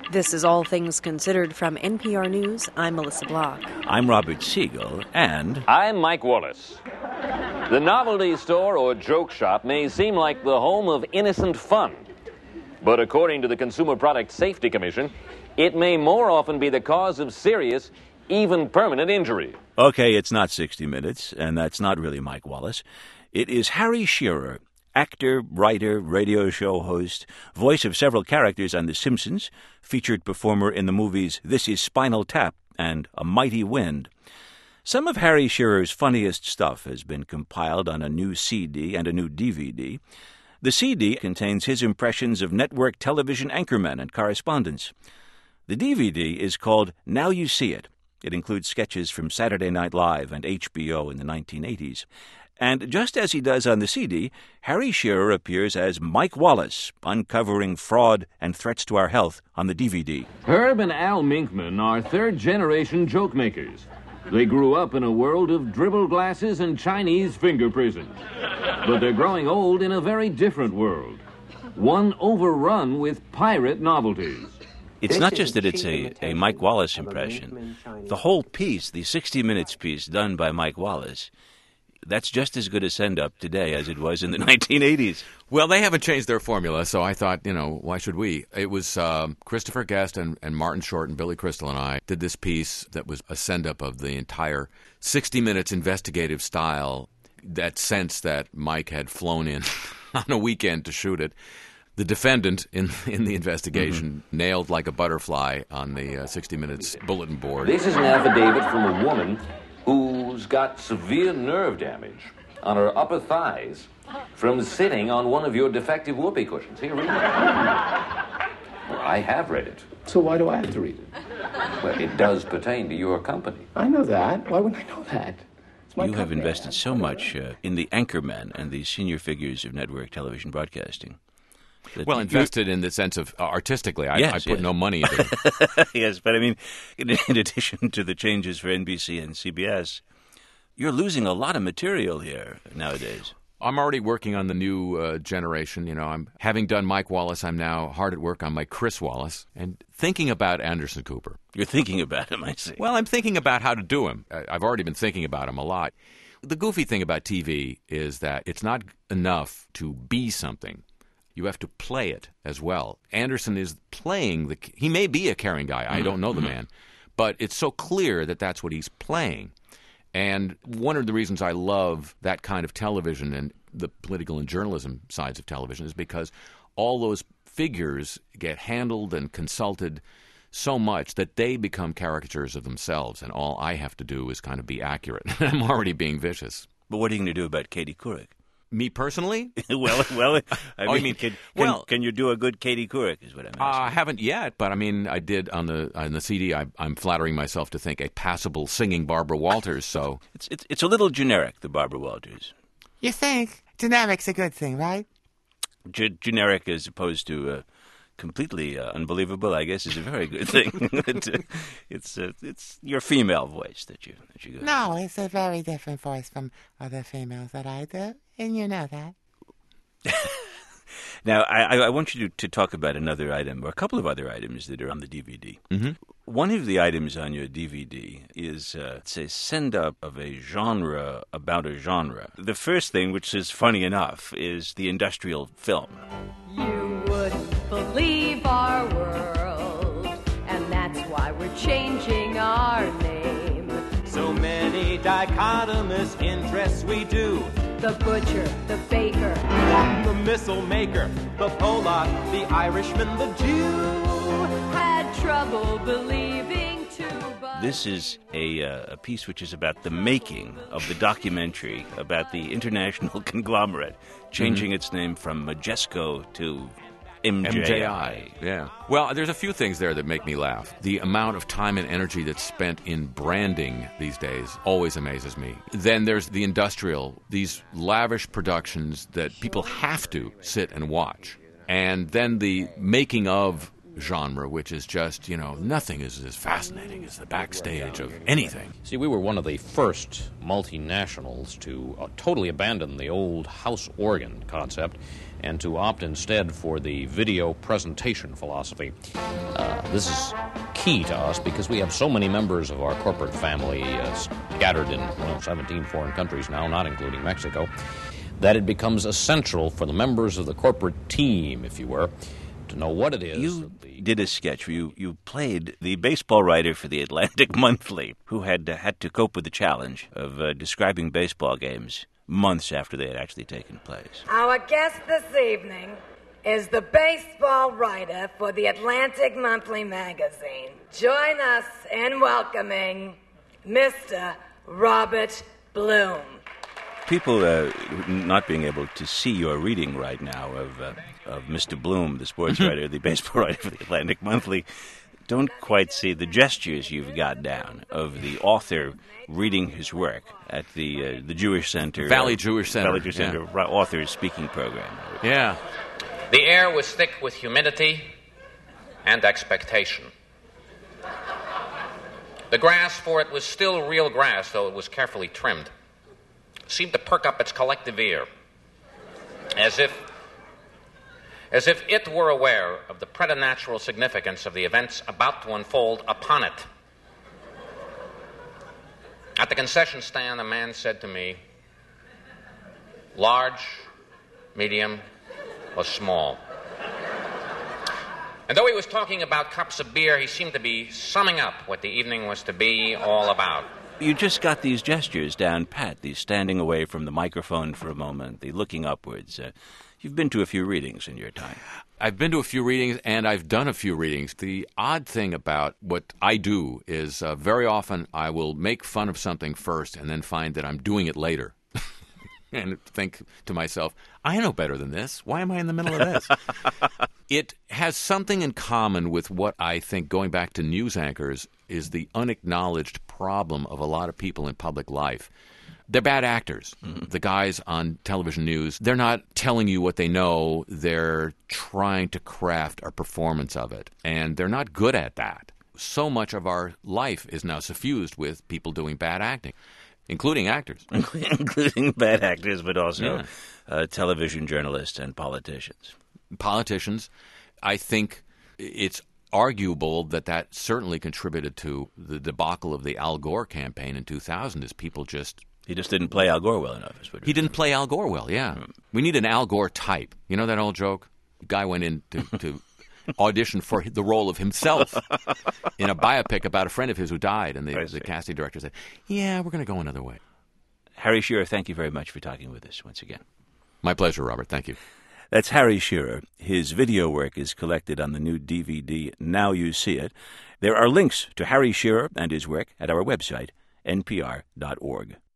This is All Things Considered from NPR News. I'm Melissa Block. I'm Robert Siegel, and I'm Mike Wallace. The novelty store or joke shop may seem like the home of innocent fun, but according to the Consumer Product Safety Commission, it may more often be the cause of serious, even permanent injury. Okay, it's not 60 Minutes, and that's not really Mike Wallace. It is Harry Shearer, actor, writer, radio show host, voice of several characters on The Simpsons, featured performer in the movies This Is Spinal Tap and A Mighty Wind. Some of Harry Shearer's funniest stuff has been compiled on a new CD and a new DVD. The CD contains his impressions of network television anchormen and correspondents. The DVD is called Now You See It. It includes sketches from Saturday Night Live and HBO in the 1980s. And just as he does on the CD, Harry Shearer appears as Mike Wallace, uncovering fraud and threats to our health on the DVD. Herb and Al Minkman are third-generation joke makers. They grew up in a world of dribble glasses and Chinese finger prisons. But they're growing old in a very different world, one overrun with pirate novelties. It's not just that it's a Mike Wallace impression. The whole piece, the 60 Minutes piece done by Mike Wallace, that's just as good a send-up today as it was in the 1980s. Well, they haven't changed their formula, so I thought, why should we? It was Christopher Guest and Martin Short and Billy Crystal and I did this piece that was a send-up of the entire 60 Minutes investigative style, that sense that Mike had flown in on a weekend to shoot it. The defendant in the investigation nailed like a butterfly on the 60 Minutes bulletin board. This is an affidavit from a woman who's got severe nerve damage on her upper thighs from sitting on one of your defective whoopee cushions. Here, read it. Well, I have read it. So why do I have to read it? Well, it does pertain to your company. I know that. Why wouldn't I know that? It's my You have company. invested so much in the anchormen and the senior figures of network television broadcasting. Well, invested in the sense of artistically. I Yes, put yes. no money into it. Yes, but I mean, in addition to the changes for NBC and CBS, you're losing a lot of material here nowadays. I'm already working on the new generation. I'm having done Mike Wallace. I'm now hard at work on my Chris Wallace and thinking about Anderson Cooper. You're thinking about him, I see. Well, I'm thinking about how to do him. I've already been thinking about him a lot. The goofy thing about TV is that it's not enough to be something. You have to play it as well. Anderson is playing he may be a caring guy. I don't know the man. But it's so clear that that's what he's playing. And one of the reasons I love that kind of television and the political and journalism sides of television is because all those figures get handled and consulted so much that they become caricatures of themselves. And all I have to do is kind of be accurate. I'm already being vicious. But what are you going to do about Katie Couric? Me personally? well, I mean, you can you do a good Katie Couric is what I'm asking. I haven't yet, but I mean, I did on the CD. I'm flattering myself to think a passable singing Barbara Walters. So It's a little generic, the Barbara Walters. You think? Generic's a good thing, right? Generic as opposed to completely unbelievable, I guess, is a very good thing. It's your female voice that you go. No, it's a very different voice from other females that I do, and you know that. Now, I want you to talk about another item, or a couple of other items that are on the DVD. Mm-hmm. One of the items on your DVD is, it's a send-up of a genre about a genre. The first thing, which is funny enough, is the industrial film. You wouldn't believe our world, and that's why we're changing our name. So many dichotomous interests we do. The butcher, the baker, The missile maker, the Polak, the Irishman, the Jew. had trouble believing too, but This is a piece which is about the making of the documentary about the international conglomerate, changing its name from Majesco to MJI. Yeah. Well, there's a few things there that make me laugh. The amount of time and energy that's spent in branding these days always amazes me. Then there's the industrial, these lavish productions that people have to sit and watch. And then the making of genre, which is just, nothing is as fascinating as the backstage of anything. See, we were one of the first multinationals to totally abandon the old house organ concept and to opt instead for the video presentation philosophy. This is key to us because we have so many members of our corporate family scattered in 17 foreign countries now, not including Mexico, that it becomes essential for the members of the corporate team, if you were, to know what it is. You did a sketch where you played the baseball writer for the Atlantic Monthly who had to cope with the challenge of describing baseball games months after they had actually taken place. Our guest this evening is the baseball writer for the Atlantic Monthly magazine. Join us in welcoming Mr. Robert Bloom. People not being able to see your reading right now of Mr. Bloom, the sports writer, the baseball writer for the Atlantic Monthly, don't quite see the gestures you've got down of the author reading his work at the Jewish Center. Valley Jewish Center. Valley Jewish Center authors speaking program. Yeah. The air was thick with humidity and expectation. The grass, for it was still real grass, though it was carefully trimmed, seemed to perk up its collective ear, as if it were aware of the preternatural significance of the events about to unfold upon it. At the concession stand, a man said to me, large, medium, or small. And though he was talking about cups of beer, he seemed to be summing up what the evening was to be all about. You just got these gestures down pat, the standing away from the microphone for a moment, the looking upwards. You've been to a few readings in your time. I've been to a few readings, and I've done a few readings. The odd thing about what I do is very often I will make fun of something first and then find that I'm doing it later. And think to myself, I know better than this. Why am I in the middle of this? It has something in common with what I think, going back to news anchors, is the unacknowledged problem of a lot of people in public life. They're bad actors. Mm-hmm. The guys on television news, they're not telling you what they know. They're trying to craft a performance of it, and they're not good at that. So much of our life is now suffused with people doing bad acting. Including actors. Including bad actors, but also television journalists and politicians. Politicians. I think it's arguable that certainly contributed to the debacle of the Al Gore campaign in 2000, as people just... He just didn't play Al Gore well enough. He didn't play Al Gore well, yeah. We need an Al Gore type. You know that old joke? The guy went in to audition for the role of himself in a biopic about a friend of his who died, and the casting director said, yeah, we're going to go another way. Harry Shearer, thank you very much for talking with us once again. My pleasure, Robert. Thank you. That's Harry Shearer. His video work is collected on the new DVD, Now You See It. There are links to Harry Shearer and his work at our website, npr.org.